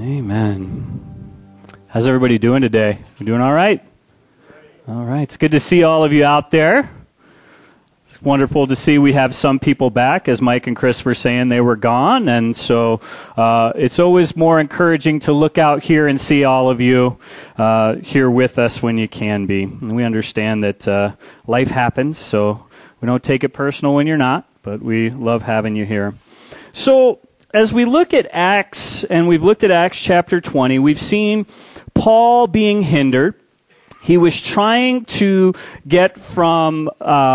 Amen. How's everybody doing today? You doing all right? All right. It's good to see all of you out there. It's wonderful to see we have some people back. As Mike and Chris were saying, they were gone. And so it's always more encouraging to look out here and see all of you here with us when you can be. And we understand that life happens, so we don't take it personal when you're not, but we love having you here. So as we look at Acts, and we've looked at Acts chapter 20, we've seen Paul being hindered. He was trying to get from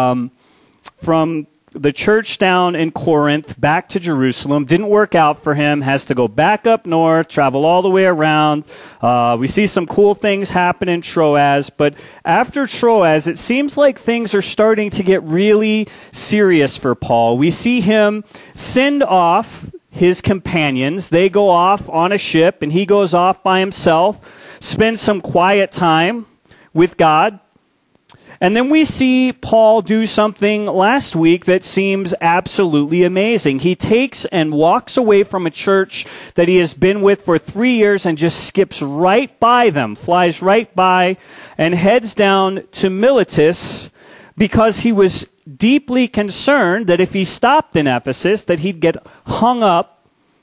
the church down in Corinth back to Jerusalem. Didn't work out for him. Has to go back up north, travel all the way around. We see some cool things happen in Troas, but after Troas, it seems like things are starting to get really serious for Paul. We see him send off his companions. They go off on a ship, and he goes off by himself, spends some quiet time with God. And then we see Paul do something last week that seems absolutely amazing. He takes and walks away from a church that he has been with for 3 years and just skips right by them, flies right by, and heads down to Miletus because he was deeply concerned that if he stopped in Ephesus, that he'd get hung up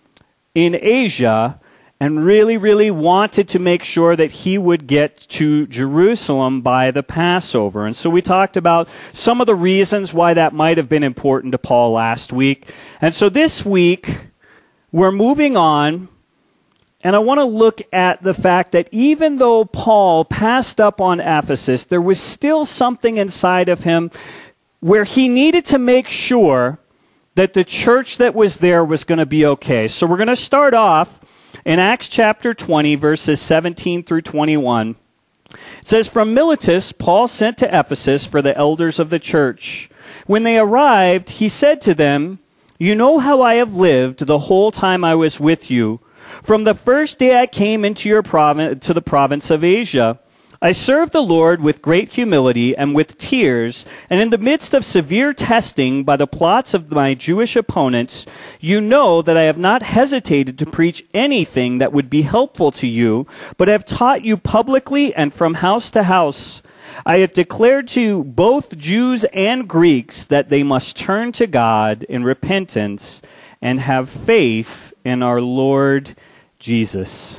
in Asia, and really, really wanted to make sure that he would get to Jerusalem by the Passover. And so we talked about some of the reasons why that might have been important to Paul last week. And so this week, we're moving on, and I want to look at the fact that even though Paul passed up on Ephesus, there was still something inside of him where he needed to make sure that the church that was there was going to be okay. So we're going to start off in Acts chapter 20, verses 17 through 21. It says, "From Miletus, Paul sent to Ephesus for the elders of the church. When they arrived, he said to them, 'You know how I have lived the whole time I was with you. From the first day I came into your to the province of Asia. I served the Lord with great humility and with tears, and in the midst of severe testing by the plots of my Jewish opponents, you know that I have not hesitated to preach anything that would be helpful to you, but have taught you publicly and from house to house. I have declared to both Jews and Greeks that they must turn to God in repentance and have faith in our Lord Jesus.'"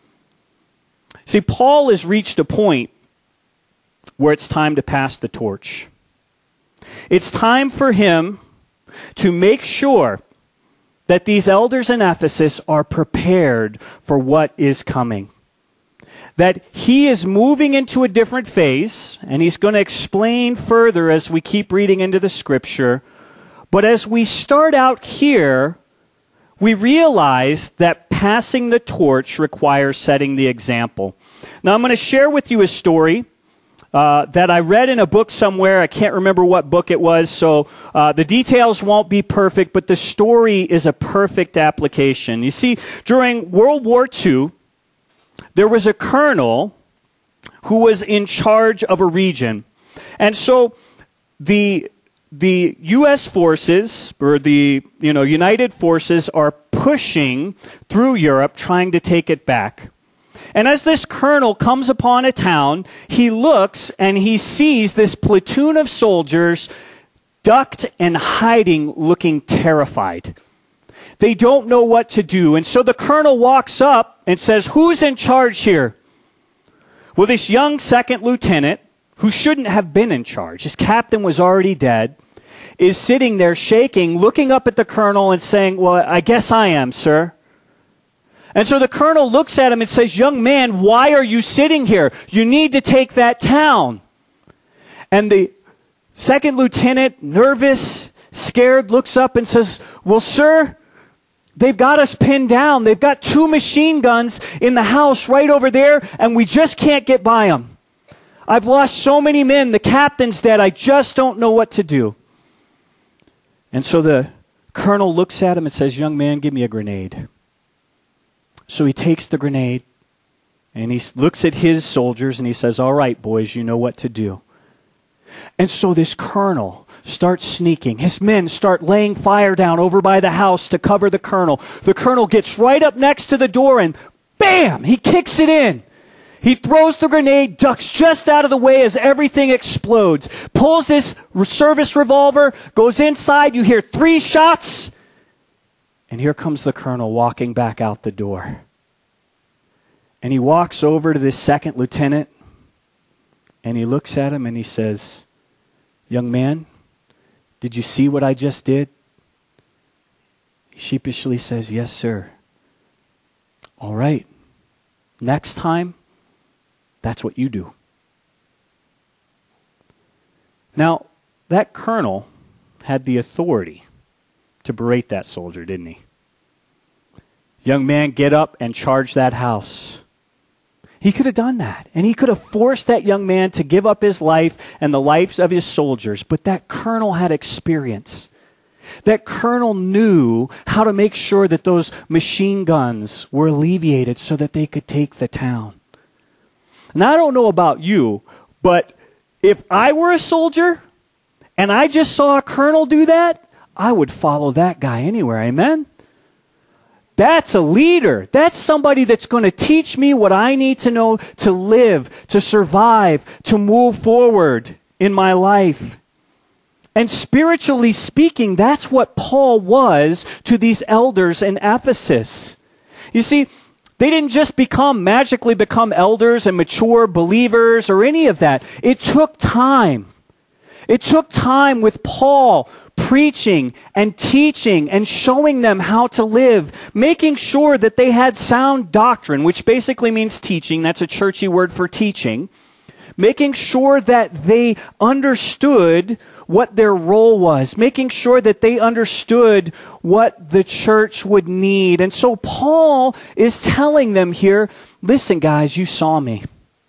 See, Paul has reached a point where it's time to pass the torch. It's time for him to make sure that these elders in Ephesus are prepared for what is coming. That he is moving into a different phase, and he's going to explain further as we keep reading into the scripture. But as we start out here, we realize that passing the torch requires setting the example. Now, I'm going to share with you a story that I read in a book somewhere. I can't remember what book it was, so the details won't be perfect, but the story is a perfect application. You see, during World War II, there was a colonel who was in charge of a region. And so the U.S. forces, or the United Forces, are pushing through Europe, trying to take it back. And as this colonel comes upon a town, he looks and he sees this platoon of soldiers ducked and hiding, looking terrified. They don't know what to do. And so the colonel walks up and says, "Who's in charge here?" Well, this young second lieutenant, who shouldn't have been in charge, his captain was already dead, is sitting there shaking, looking up at the colonel and saying, "Well, I guess I am, sir." And so the colonel looks at him and says, "Young man, why are you sitting here? You need to take that town." And the second lieutenant, nervous, scared, looks up and says, "Well, sir, they've got us pinned down. They've got 2 machine guns in the house right over there, and we just can't get by them. I've lost so many men. The captain's dead. I just don't know what to do." And so the colonel looks at him and says, "Young man, give me a grenade." So he takes the grenade, and he looks at his soldiers, and he says, "All right, boys, you know what to do." And so this colonel starts sneaking. His men start laying fire down over by the house to cover the colonel. The colonel gets right up next to the door, and bam! He kicks it in. He throws the grenade, ducks just out of the way as everything explodes, pulls his service revolver, goes inside, you hear 3 shots, and here comes the colonel walking back out the door. And he walks over to this second lieutenant, and he looks at him and he says, "Young man, did you see what I just did?" He sheepishly says, "Yes, sir." "All right. Next time, that's what you do." Now, that colonel had the authority to berate that soldier, didn't he? "Young man, get up and charge that house." He could have done that, and he could have forced that young man to give up his life and the lives of his soldiers, but that colonel had experience. That colonel knew how to make sure that those machine guns were alleviated so that they could take the town. Now, I don't know about you, but if I were a soldier and I just saw a colonel do that, I would follow that guy anywhere. Amen? That's a leader. That's somebody that's going to teach me what I need to know to live, to survive, to move forward in my life. And spiritually speaking, that's what Paul was to these elders in Ephesus. You see, they didn't just magically become elders and mature believers or any of that. It took time. It took time with Paul preaching and teaching and showing them how to live, making sure that they had sound doctrine, which basically means teaching. That's a churchy word for teaching. Making sure that they understood what their role was, making sure that they understood what the church would need. And so Paul is telling them here, listen guys, you saw me.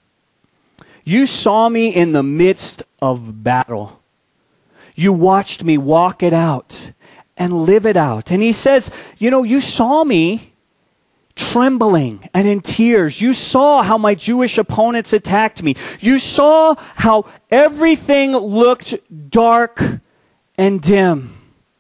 You saw me in the midst of battle. You watched me walk it out and live it out. And he says, you saw me trembling and in tears. You saw how my Jewish opponents attacked me. You saw how everything looked dark and dim.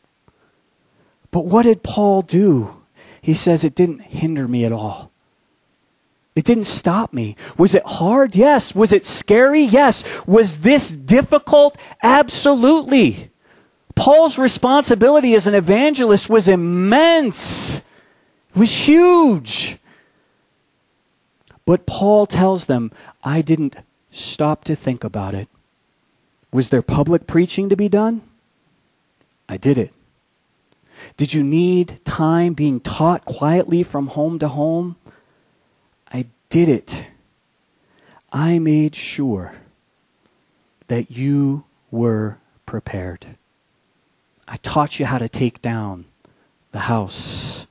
But what did Paul do? He says it didn't hinder me at all. It didn't stop me. Was it hard? Yes. Was it scary? Yes. Was this difficult? Absolutely. Paul's responsibility as an evangelist was immense. It was huge. But Paul tells them, I didn't stop to think about it. Was there public preaching to be done? I did it. Did you need time being taught quietly from home to home? I did it. I made sure that you were prepared. I taught you how to take down the house.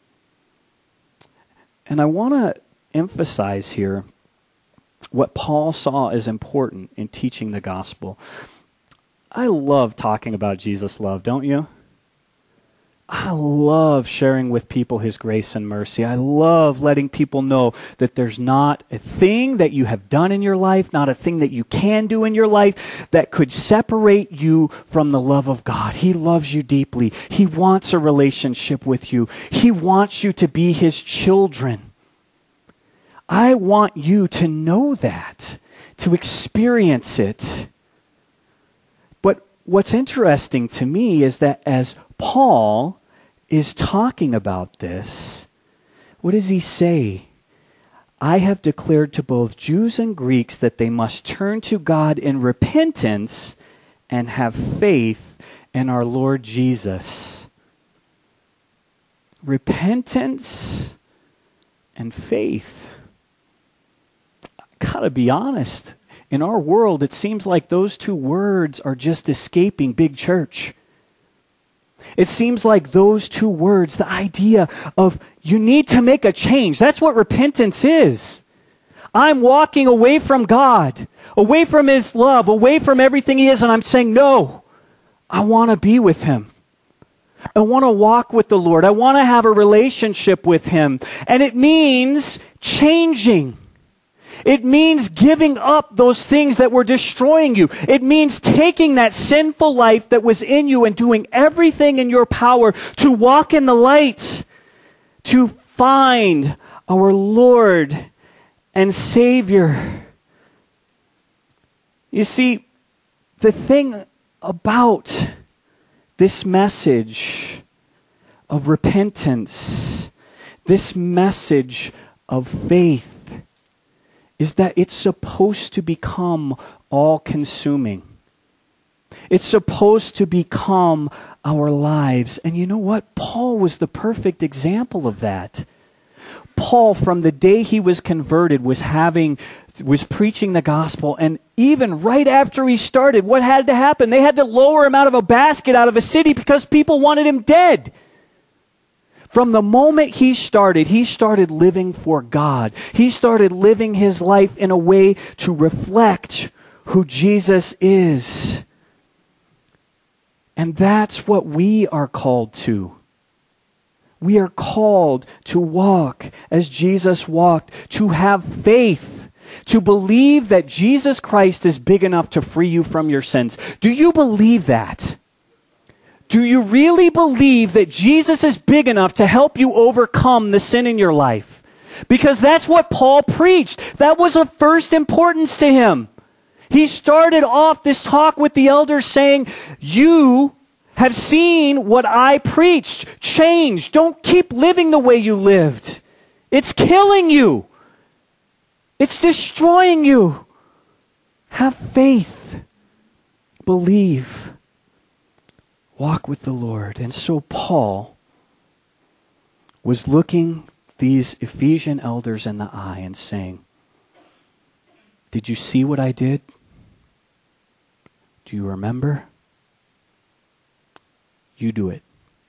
And I want to emphasize here what Paul saw as important in teaching the gospel. I love talking about Jesus' love, don't you? I love sharing with people His grace and mercy. I love letting people know that there's not a thing that you have done in your life, not a thing that you can do in your life that could separate you from the love of God. He loves you deeply. He wants a relationship with you. He wants you to be His children. I want you to know that, to experience it. But what's interesting to me is that as Paul is talking about this, what does he say? I have declared to both Jews and Greeks that they must turn to God in repentance and have faith in our Lord Jesus. Repentance and faith. I gotta be honest. In our world, it seems like those two words are just escaping big church. It seems like those two words, the idea of you need to make a change. That's what repentance is. I'm walking away from God, away from His love, away from everything He is, and I'm saying, no, I want to be with Him. I want to walk with the Lord. I want to have a relationship with Him. And it means changing. It means giving up those things that were destroying you. It means taking that sinful life that was in you and doing everything in your power to walk in the light, to find our Lord and Savior. You see, the thing about this message of repentance, this message of faith, is that it's supposed to become all-consuming. It's supposed to become our lives. And you know what? Paul was the perfect example of that. Paul, from the day he was converted, was preaching the gospel. And even right after he started, what had to happen? They had to lower him out of a basket out of a city because people wanted him dead. From the moment he started living for God. He started living his life in a way to reflect who Jesus is. And that's what we are called to. We are called to walk as Jesus walked, to have faith, to believe that Jesus Christ is big enough to free you from your sins. Do you believe that? Do you really believe that Jesus is big enough to help you overcome the sin in your life? Because that's what Paul preached. That was of first importance to him. He started off this talk with the elders saying, you have seen what I preached. Change. Don't keep living the way you lived. It's killing you. It's destroying you. Have faith. Believe. Walk with the Lord. And so Paul was looking these Ephesian elders in the eye and saying, did you see what I did? Do you remember? You do it.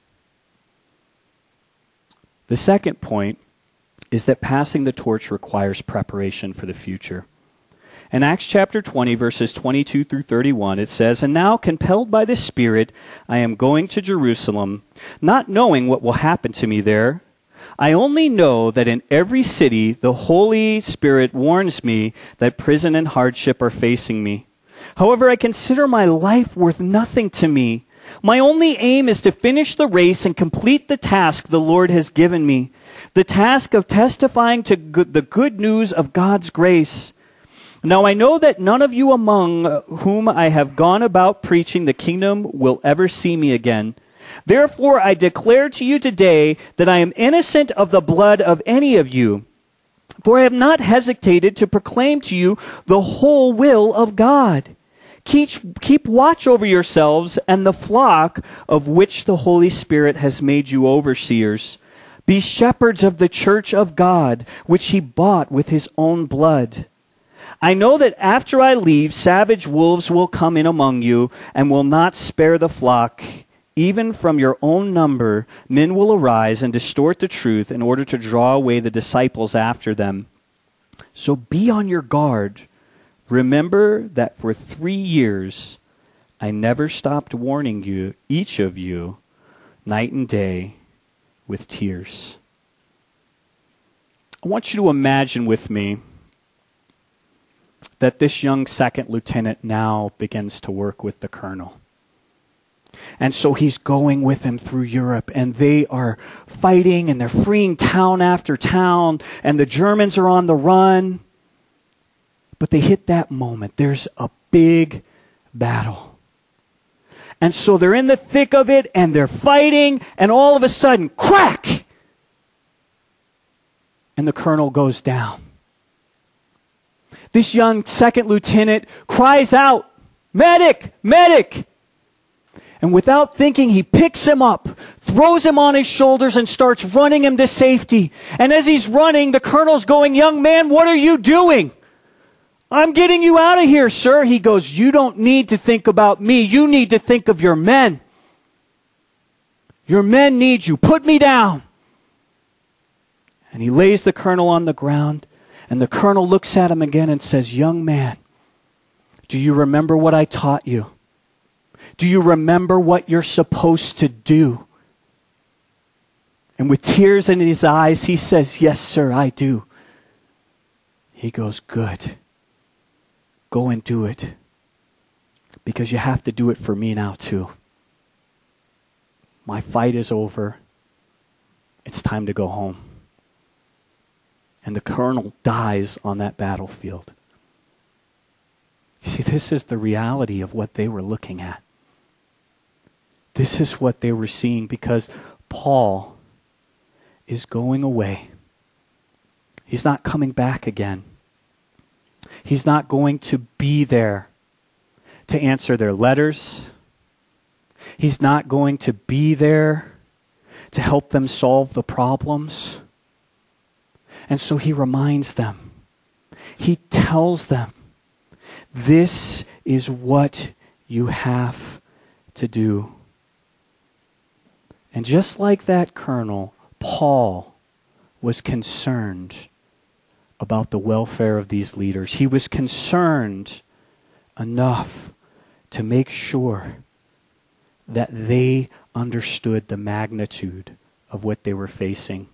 The second point is that passing the torch requires preparation for the future. In Acts chapter 20, verses 22 through 31, it says, "And now, compelled by the Spirit, I am going to Jerusalem, not knowing what will happen to me there. I only know that in every city the Holy Spirit warns me that prison and hardship are facing me. However, I consider my life worth nothing to me. My only aim is to finish the race and complete the task the Lord has given me, the task of testifying to the good news of God's grace. Now I know that none of you among whom I have gone about preaching the kingdom will ever see me again. Therefore I declare to you today that I am innocent of the blood of any of you. For I have not hesitated to proclaim to you the whole will of God. Keep watch over yourselves and the flock of which the Holy Spirit has made you overseers. Be shepherds of the church of God, which he bought with his own blood. I know that after I leave, savage wolves will come in among you and will not spare the flock. Even from your own number, men will arise and distort the truth in order to draw away the disciples after them. So be on your guard. Remember that for 3 years I never stopped warning you, each of you, night and day, with tears." I want you to imagine with me that this young second lieutenant now begins to work with the colonel. And so he's going with him through Europe, and they are fighting, and they're freeing town after town, and the Germans are on the run. But they hit that moment. There's a big battle. And so they're in the thick of it, and they're fighting, and all of a sudden, crack! And the colonel goes down. This young second lieutenant cries out, "Medic! Medic!" And without thinking, he picks him up, throws him on his shoulders, and starts running him to safety. And as he's running, the colonel's going, "Young man, what are you doing?" "I'm getting you out of here, sir." He goes, "You don't need to think about me. You need to think of your men. Your men need you. Put me down." And he lays the colonel on the ground, and the colonel looks at him again and says, "Young man, do you remember what I taught you? Do you remember what you're supposed to do?" And with tears in his eyes, he says, "Yes, sir, I do." He goes, "Good. Go and do it. Because you have to do it for me now too. My fight is over. It's time to go home." and the colonel dies on that battlefield. You see, this is the reality of what they were looking at. This is what they were seeing, because Paul is going away. He's not coming back again. He's not going to be there to answer their letters. He's not going to be there to help them solve the problems. And so he reminds them. He tells them, this is what you have to do. And just like that colonel, Paul was concerned about the welfare of these leaders. He was concerned enough to make sure that they understood the magnitude of what they were facing.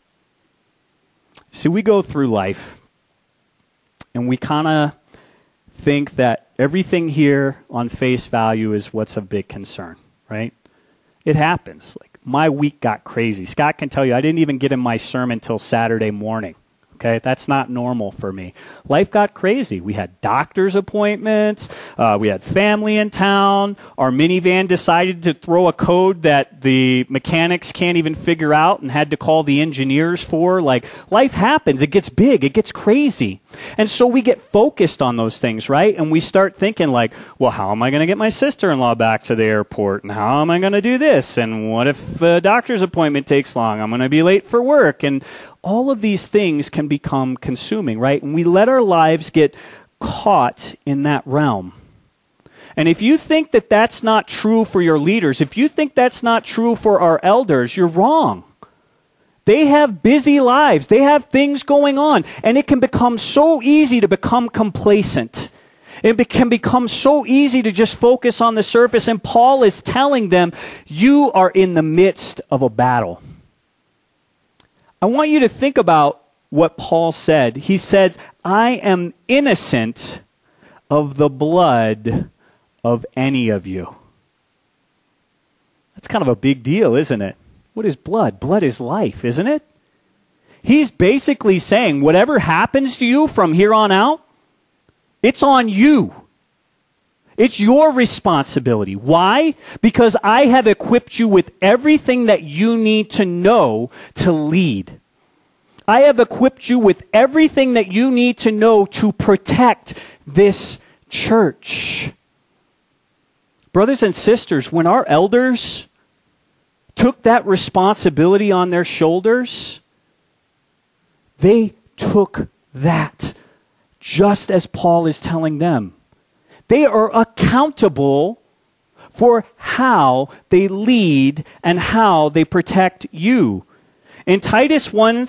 See, we go through life and we kind of think that everything here on face value is what's of big concern, right? It happens. Like, my week got crazy. Scott can tell you, I didn't even get in my sermon till Saturday morning. Okay, that's not normal for me. Life got crazy. We had doctor's appointments. We had family in town. Our minivan decided to throw a code that the mechanics can't even figure out and had to call the engineers for. Like, life happens. It gets big. It gets crazy. And so we get focused on those things, right? And we start thinking like, well, how am I going to get my sister-in-law back to the airport? And how am I going to do this? And what if the doctor's appointment takes long? I'm going to be late for work. And all of these things can become consuming, right? And we let our lives get caught in that realm. And if you think that that's not true for your leaders, if you think that's not true for our elders, you're wrong. They have busy lives. They have things going on. And it can become so easy to become complacent. It can become so easy to just focus on the surface. And Paul is telling them, you are in the midst of a battle. I want you to think about what Paul said. He says, I am innocent of the blood of any of you. That's kind of a big deal, isn't it? What is blood? Blood is life, isn't it? He's basically saying, whatever happens to you from here on out, it's on you. It's your responsibility. Why? Because I have equipped you with everything that you need to know to lead. I have equipped you with everything that you need to know to protect this church. Brothers and sisters, when our elders took that responsibility on their shoulders, they took that just as Paul is telling them. They are accountable for how they lead and how they protect you. In Titus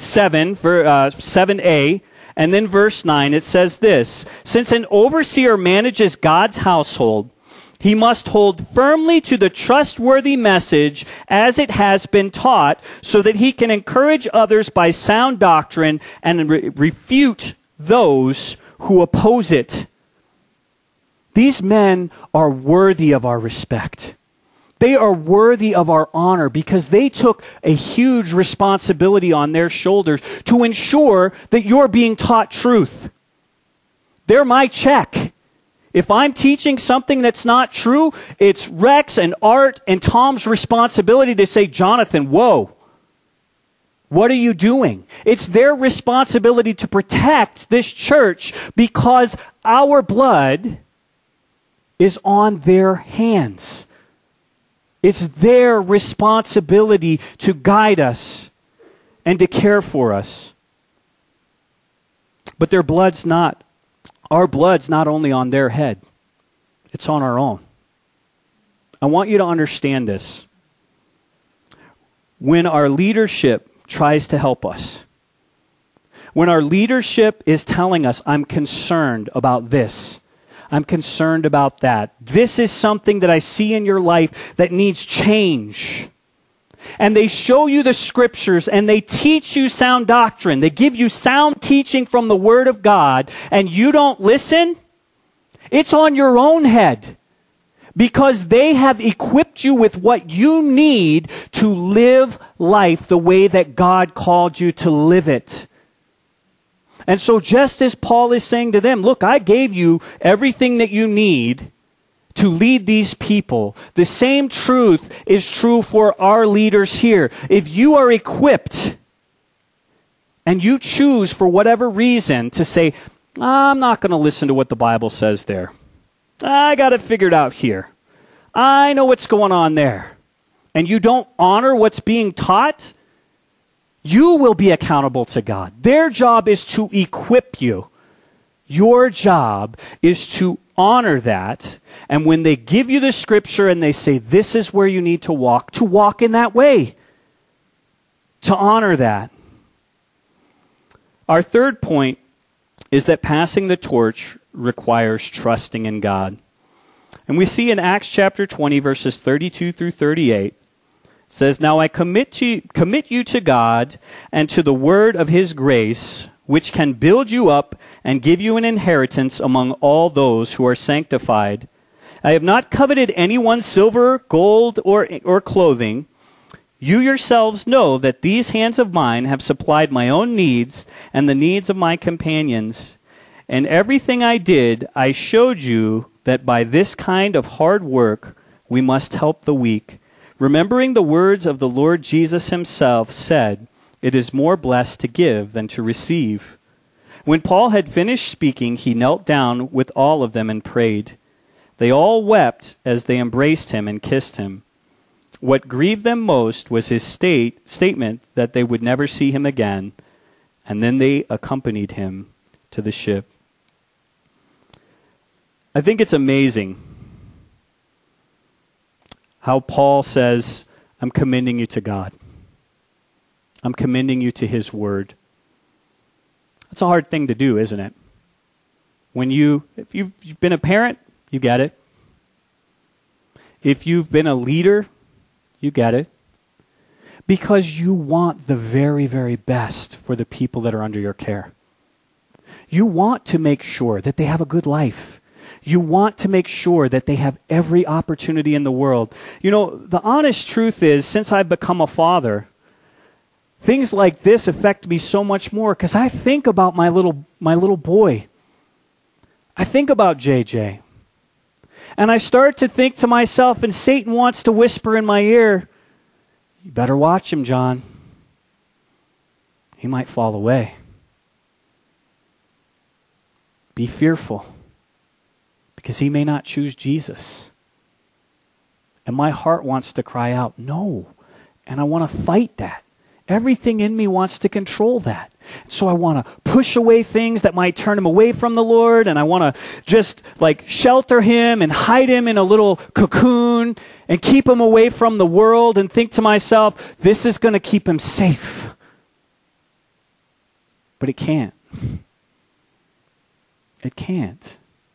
7a, and then verse 9, it says this, since an overseer manages God's household, he must hold firmly to the trustworthy message as it has been taught, so that he can encourage others by sound doctrine and refute those who oppose it. These men are worthy of our respect. They are worthy of our honor because they took a huge responsibility on their shoulders to ensure that you're being taught truth. They're my check. If I'm teaching something that's not true, it's Rex and Art and Tom's responsibility to say, Jonathan, whoa, what are you doing? It's their responsibility to protect this church because our blood is on their hands. It's their responsibility to guide us and to care for us. But our blood's not only on their head, it's on our own. I want you to understand this. When our leadership tries to help us, when our leadership is telling us, I'm concerned about this, I'm concerned about that. This is something that I see in your life that needs change. And they show you the scriptures and they teach you sound doctrine. They give you sound teaching from the Word of God and you don't listen. It's on your own head because they have equipped you with what you need to live life the way that God called you to live it. And so just as Paul is saying to them, look, I gave you everything that you need to lead these people. The same truth is true for our leaders here. If you are equipped and you choose for whatever reason to say, I'm not going to listen to what the Bible says there. I got it figured out here. I know what's going on there. And you don't honor what's being taught, you will be accountable to God. Their job is to equip you. Your job is to honor that. And when they give you the scripture and they say, this is where you need to walk in that way. To honor that. Our third point is that passing the torch requires trusting in God. And we see in Acts chapter 20, verses 32 through 38, says, Now I commit you to God and to the word of his grace, which can build you up and give you an inheritance among all those who are sanctified. I have not coveted anyone's silver, gold, or clothing. You yourselves know that these hands of mine have supplied my own needs and the needs of my companions. And everything I did, I showed you that by this kind of hard work we must help the weak. Remembering the words of the Lord Jesus himself said, It is more blessed to give than to receive. When Paul had finished speaking, he knelt down with all of them and prayed. They all wept as they embraced him and kissed him. What grieved them most was his statement that they would never see him again, and then they accompanied him to the ship. I think it's amazing how Paul says, I'm commending you to God. I'm commending you to his word. That's a hard thing to do, isn't it? If you've been a parent, you get it. If you've been a leader, you get it. Because you want the very, very best for the people that are under your care. You want to make sure that they have a good life. You want to make sure that they have every opportunity in the world. You know, the honest truth is, since I've become a father, things like this affect me so much more because I think about my little boy. I think about JJ. And I start to think to myself, and Satan wants to whisper in my ear, you better watch him, John. He might fall away. Be fearful. Because he may not choose Jesus. And my heart wants to cry out, no. And I want to fight that. Everything in me wants to control that. So I want to push away things that might turn him away from the Lord. And I want to just shelter him and hide him in a little cocoon and keep him away from the world and think to myself, this is going to keep him safe. But it can't. It can't.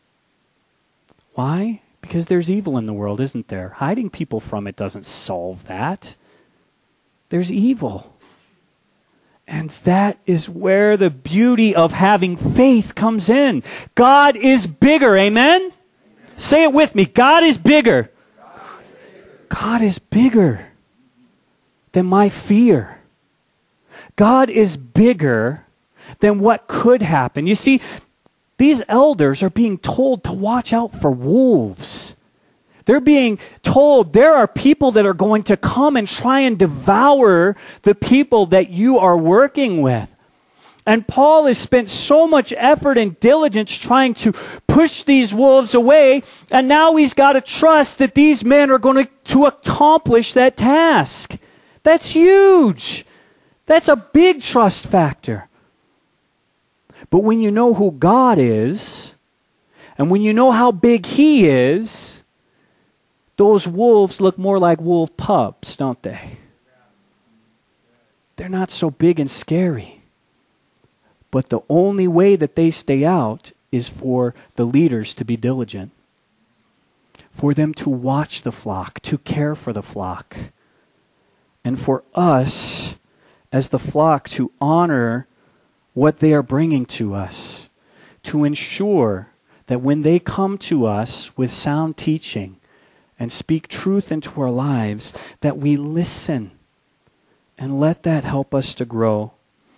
Why? Because there's evil in the world, isn't there? Hiding people from it doesn't solve that. There's evil. And that is where the beauty of having faith comes in. God is bigger, amen? Amen. Say it with me. God is bigger. God is bigger than my fear. God is bigger than what could happen. You see, these elders are being told to watch out for wolves. They're being told there are people that are going to come and try and devour the people that you are working with. And Paul has spent so much effort and diligence trying to push these wolves away, and now he's got to trust that these men are going to accomplish that task. That's huge. That's a big trust factor. But when you know who God is, and when you know how big he is, those wolves look more like wolf pups, don't they? They're not so big and scary. But the only way that they stay out is for the leaders to be diligent, for them to watch the flock, to care for the flock, and for us as the flock to honor what they are bringing to us, to ensure that when they come to us with sound teaching and speak truth into our lives, that we listen and let that help us to grow.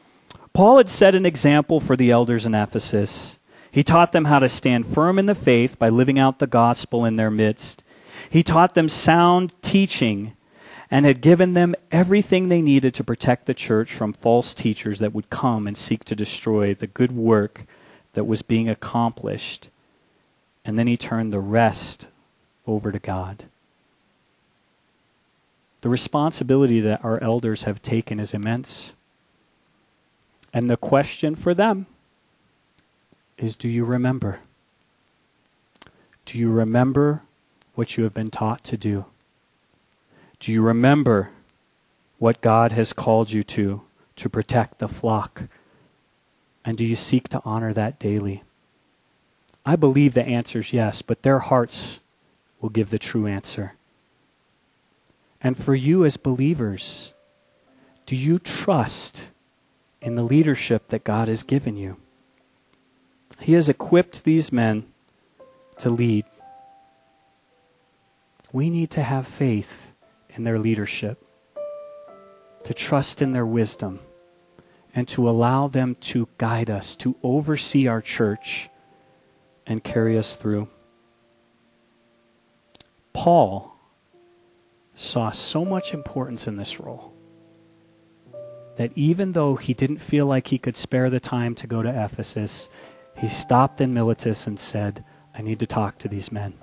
Paul had set an example for the elders in Ephesus. He taught them how to stand firm in the faith by living out the gospel in their midst. He taught them sound teaching and had given them everything they needed to protect the church from false teachers that would come and seek to destroy the good work that was being accomplished. And then he turned the rest over to God. The responsibility that our elders have taken is immense. And the question for them is, do you remember? Do you remember what you have been taught to do? Do you remember what God has called you to protect the flock? And do you seek to honor that daily? I believe the answer is yes, but their hearts will give the true answer. And for you as believers, do you trust in the leadership that God has given you? He has equipped these men to lead. We need to have faith in their leadership, to trust in their wisdom, and to allow them to guide us, to oversee our church and carry us through. Paul saw so much importance in this role that even though he didn't feel like he could spare the time to go to Ephesus, he stopped in Miletus and said, I need to talk to these men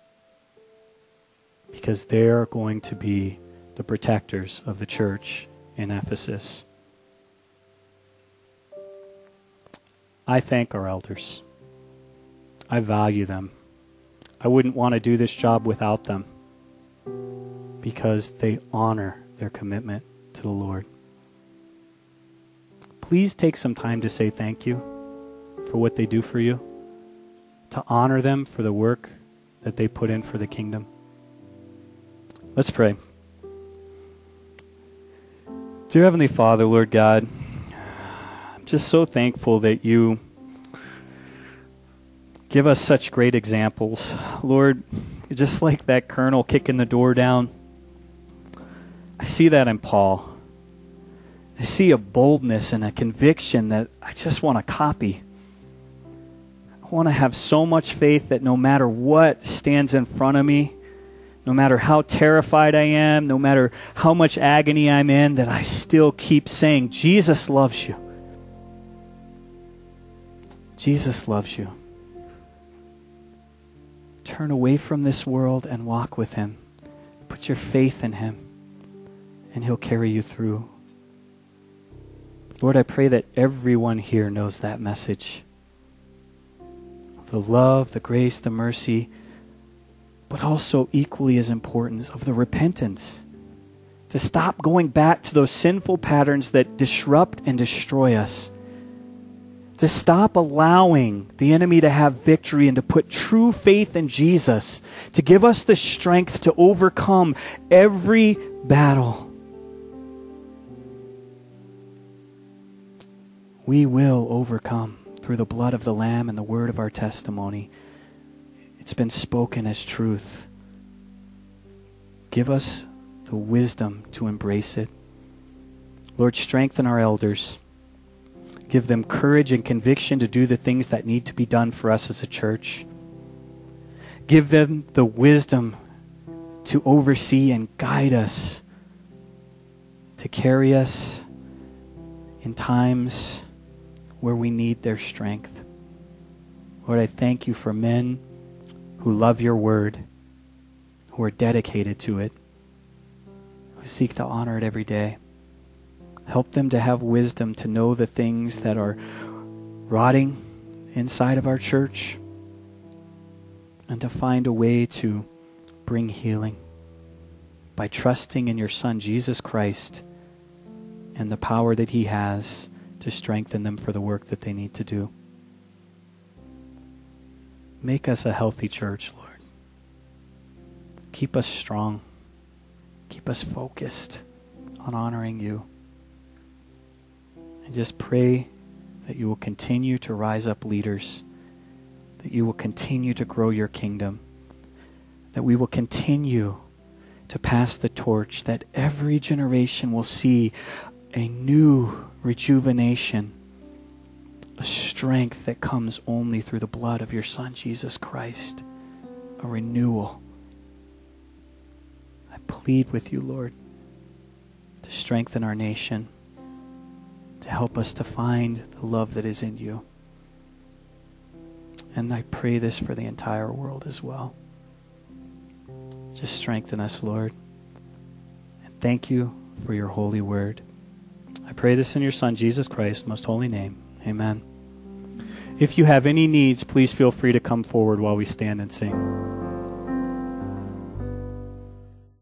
because they're going to be the protectors of the church in Ephesus. I thank our elders. I value them. I wouldn't want to do this job without them because they honor their commitment to the Lord. Please take some time to say thank you for what they do for you, to honor them for the work that they put in for the kingdom. Let's pray. Dear Heavenly Father, Lord God, I'm just so thankful that you give us such great examples. Lord, just like that colonel kicking the door down, I see that in Paul. I see a boldness and a conviction that I just want to copy. I want to have so much faith that no matter what stands in front of me, no matter how terrified I am, no matter how much agony I'm in, that I still keep saying, Jesus loves you. Jesus loves you. Turn away from this world and walk with Him. Put your faith in Him, and He'll carry you through. Lord, I pray that everyone here knows that message. The love, the grace, the mercy, but also equally as important, of the repentance. To stop going back to those sinful patterns that disrupt and destroy us. To stop allowing the enemy to have victory and to put true faith in Jesus. To give us the strength to overcome every battle. We will overcome through the blood of the Lamb and the word of our testimony. It's been spoken as truth. Give us the wisdom to embrace it. Lord, strengthen our elders. Give them courage and conviction to do the things that need to be done for us as a church. Give them the wisdom to oversee and guide us, to carry us in times where we need their strength. Lord, I thank you for men who love your word, who are dedicated to it, who seek to honor it every day. Help them to have wisdom to know the things that are rotting inside of our church and to find a way to bring healing by trusting in your Son, Jesus Christ, and the power that He has to strengthen them for the work that they need to do. Make us a healthy church, Lord. Keep us strong. Keep us focused on honoring you. And just pray that you will continue to rise up leaders, that you will continue to grow your kingdom, that we will continue to pass the torch, that every generation will see a new rejuvenation, a strength that comes only through the blood of your Son, Jesus Christ, a renewal. I plead with you, Lord, to strengthen our nation, to help us to find the love that is in you. And I pray this for the entire world as well. Just strengthen us, Lord. And thank you for your holy word. I pray this in your Son, Jesus Christ's most holy name. Amen. If you have any needs, please feel free to come forward while we stand and sing.